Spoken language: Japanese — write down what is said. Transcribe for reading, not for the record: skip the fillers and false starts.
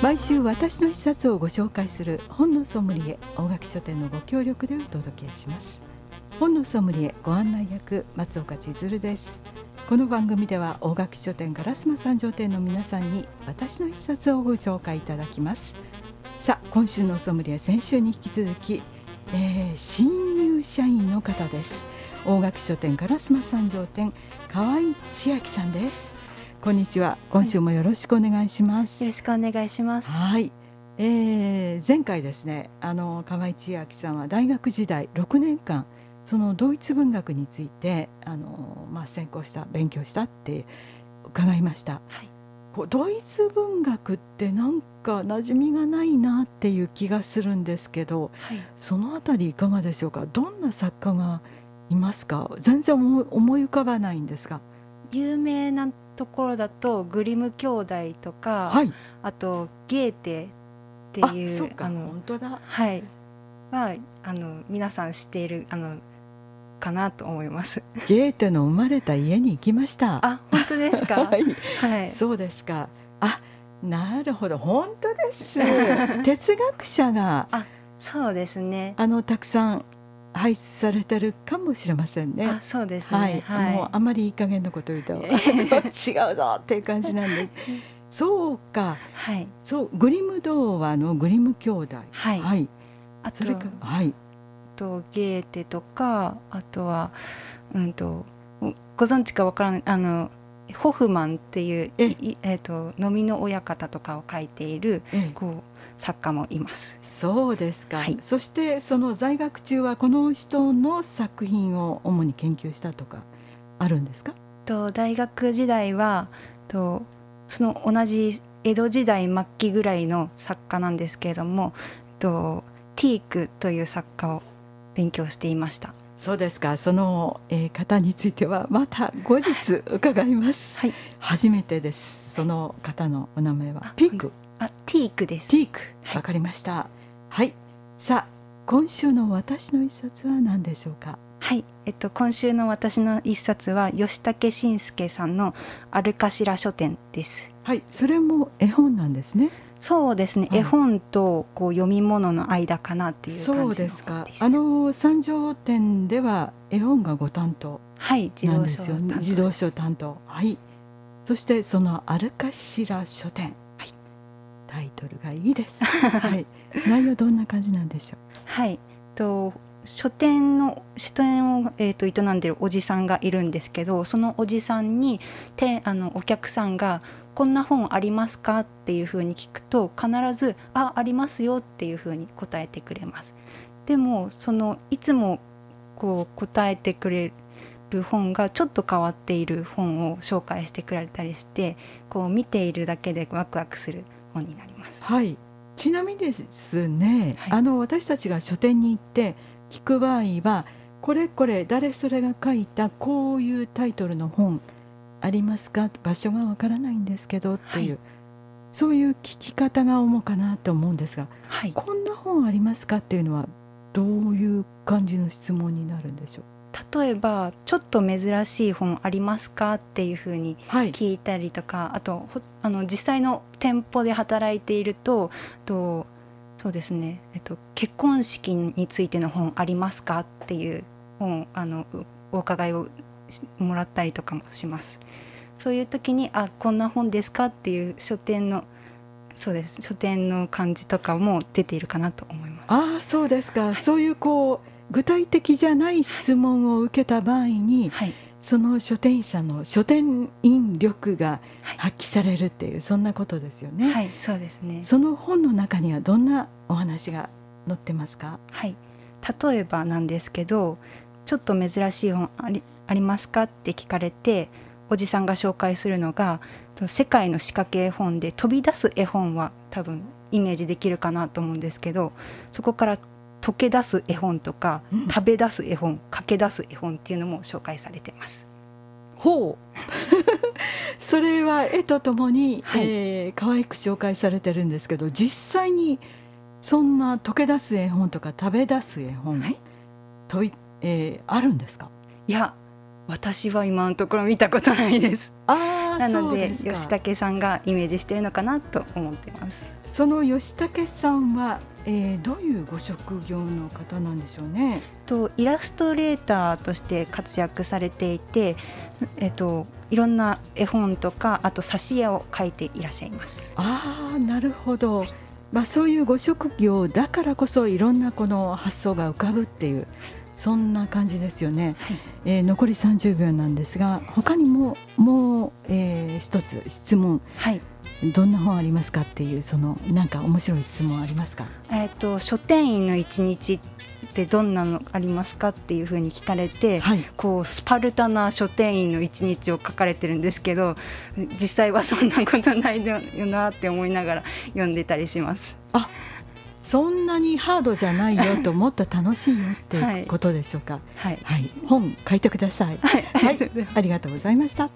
毎週私の一冊をご紹介する本のソムリエ大垣書店のご協力でお届けします。本のソムリエご案内役松岡千鶴です。この番組では大垣書店烏丸三条店の皆さんに私の一冊をご紹介いただきます。さあ今週のソムリエ、先週に引き続き、新入社員の方です。大垣書店烏丸三条店河合千秋さんです。こんにちは。今週もよろしくお願いします。 よろしくお願いします。 はい、前回ですね、河合千秋さんは大学時代6年間そのドイツ文学について勉強したって伺いました。 はい、 ドイツ文学ってなんか馴染みがないなっていう気がするんですけど、 はい、 そのあたりいかがでしょうか。どんな作家がいますか。全然思い浮かばないんですが。 有名なところだとグリム兄弟とか、 はい、 あとゲーテっていう、 そうか、本当だ、 はい、は皆さん知っているかなと思います。 ゲーテの生まれた家に行きました。 あ、本当ですか。 はい、 はい、 そうですか。あ、なるほど、本当です。哲学者がそうですね。 たくさん輩出されてるかもしれませんね。 あ、そうですね。 はい、もうあまりいい加減なこと言うと違うぞっていう感じなんです。そうか、 はい、 そうグリム童話のグリム兄弟、 はい、 はい、 あとそれか、はい、 ゲーテとか、あとはご存知かわからないホフマンっていう飲みの親方とかを書いている作家もいます。 そうですか、 はい、 そしてその在学中はこの人の作品を主に研究したとかあるんですか。 大学時代はその同じ江戸時代末期ぐらいの作家なんですけれども、ティークという作家を勉強していました。 そうですか。その、方についてはまた後日伺います。 はい、 初めてです。その方のお名前はピーク。 ティークです。 ティーク、わかりました。はい、さあ今週の私の一冊は何でしょうか。 はい、今週の私の一冊は吉武慎介さんのアルカシラ書店です。 はい、それも絵本なんですね。 そうですね、はい、絵本と読み物の間かなっていう感じの本です。 そうですか。三条店では絵本がご担当なんですよね。児童書担当。はい。そしてそのアルカシラ書店、はい、タイトルがいいです。はい。内容どんな感じなんでしょう。 はい。書店を営んでるおじさんがいるんですけど、そのおじさんにお客さんがこんな本ありますかっていうふうに聞くと、必ずありますよっていうふうに答えてくれます。でもいつも答えてくれる本がちょっと変わっている本を紹介してくれたりして、見ているだけでワクワクする本になります。 はい。ちなみにですね、 はい、 私たちが書店に行って聞く場合は、これこれ誰それが書いたこういうタイトルの本ありますか、場所がわからないんですけどっていう、はい、そういう聞き方が主かなと思うんですが、 はい、 こんな本ありますかっていうのはどういう感じの質問になるんでしょう。 例えばちょっと珍しい本ありますかっていうふうに聞いたりとか、はい、あと実際の店舗で働いているとそうですね、結婚式についての本ありますかっていう本お伺いをもらったりとかもします。そういう時にこんな本ですかっていう書店の感じとかも出ているかなと思います。 そうですか、はい、そういう具体的じゃない質問を受けた場合に、はい、その書店員さんの書店員力が発揮されるっていう、はい、そんなことですよね。 はい、そうですね。 その本の中にはどんなお話が載ってますか。 はい、例えばなんですけど、ちょっと珍しい本ありますかって聞かれて、おじさんが紹介するのが世界の仕掛け絵本で、飛び出す絵本は多分イメージできるかなと思うんですけど、そこから溶け出す絵本とか、食べ出す絵本、駆け出す絵本っていうのも紹介されています。 ほうそれは絵とともに、はい、可愛く紹介されてるんですけど、実際にそんな溶け出す絵本とか食べ出す絵本、はい、あるんですか。 いや、私は今のところ見たことないです。 なのでそうですか。 吉武さんがイメージしてるのかなと思ってます。 その吉武さんは、どういうご職業の方なんでしょうね。 イラストレーターとして活躍されていて、いろんな絵本とかあと挿絵を描いていらっしゃいます。 ああ、なるほど。そういうご職業だからこそいろんなこの発想が浮かぶっていう、そんな感じですよね。 はい、 残り30秒なんですが、他にも一つ質問、 はい、 どんな本ありますかっていう、なんか面白い質問ありますか。 書店員の一日ってどんなのありますかっていうふうに聞かれて、 はい、 こうスパルタな書店員の一日を書かれてるんですけど、実際はそんなことないよなって思いながら読んでたりします。 そんなにハードじゃないよと、もっと楽しいよっていうことでしょうか。 はい、 はい、本書いてください。 はい、 はい、ありがとうございました。